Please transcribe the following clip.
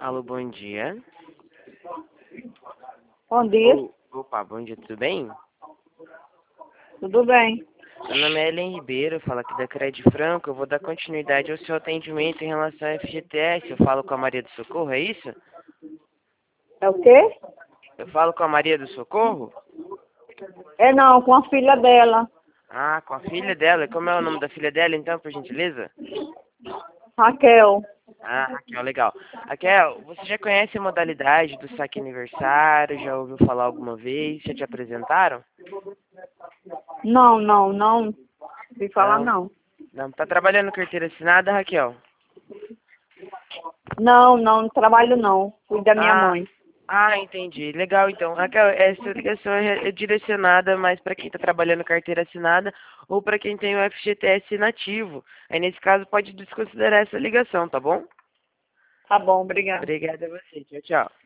Alô, bom dia. Bom dia, Opa, bom dia, tudo bem? tudo bem? Meu nome é Ellen Ribeiro, eu falo aqui da Cred Franco. Eu vou dar continuidade ao seu atendimento em relação ao FGTS. Eu falo com a Maria do Socorro, é isso? É o quê? Eu falo com a Maria do Socorro? É não, com a filha dela, Ah, com a filha dela. Como é o nome da filha dela, então, por gentileza? Raquel. Ah, Raquel, legal. Raquel, você já conhece a modalidade do saque aniversário? Já ouviu falar alguma vez? Já te apresentaram? Não. Se falar Não. não. Não, tá trabalhando carteira assinada, Raquel? Não trabalho não. Cuido da minha Ah, mãe. entendi. Legal, então. Raquel, essa ligação é direcionada mais para quem está trabalhando carteira assinada ou para quem tem o FGTS inativo. Aí, nesse caso, pode desconsiderar essa ligação, tá bom? Tá bom, obrigada. Obrigada a você. Tchau, tchau.